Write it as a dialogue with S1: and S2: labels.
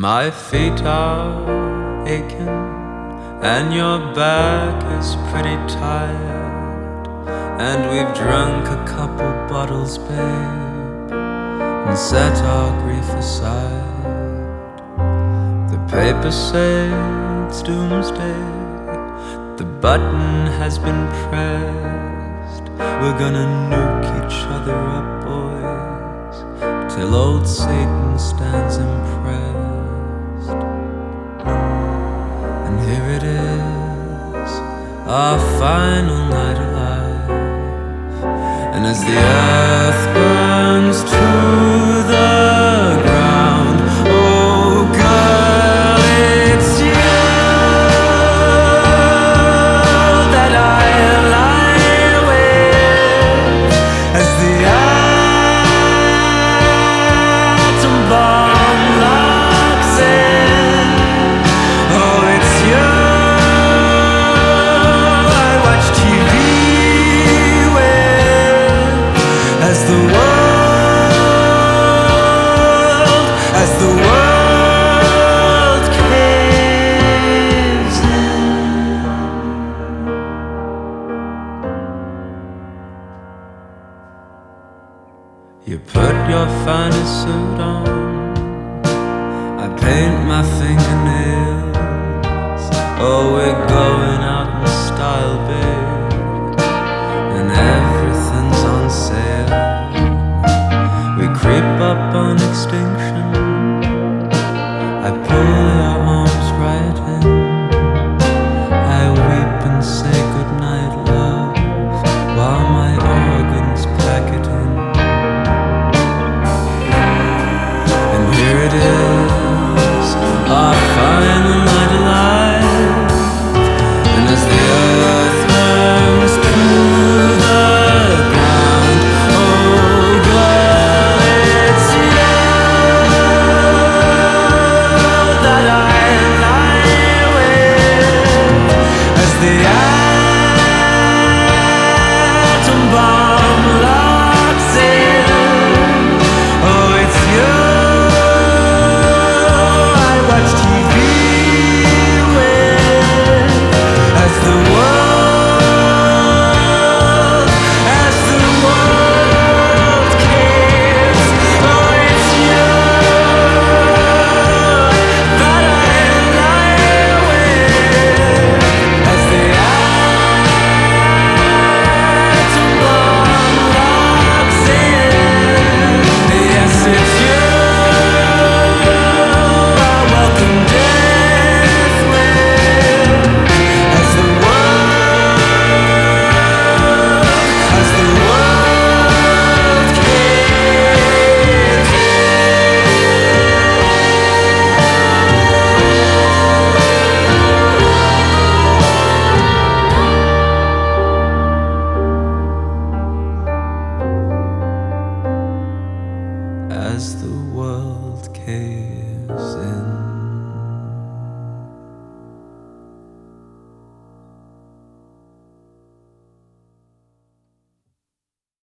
S1: My feet are aching and your back is pretty tired, and we've drunk a couple bottles, babe, and set our grief aside. The papers say it's doomsday, the button has been pressed. We're gonna nuke each other up, boys, till old Satan stands impressed. And here it is, our final night alive. And as the earth burns to the ground, oh girl, it's you that I lie with. As the atom bomb locks in, oh it's you I watch TV with. As the world caves in. You put your finest suit on, I paint my fingernails. Oh, we're going out in style, babe, and everything's on sale. We creep up on extinction, I pull your arms right in, I weep and say goodnight, love, while my organs pack it in. And here it is, our final night alive. And as the earth burns to the ground, oh girl, it's you that I lie with. As the atom bomb locks in, oh it's you I watch TV with. As the world caves, oh it's you that I lie with. As the atom bomb locks in, yes it's you I welcome death with. As the world caves in. As the world caves in.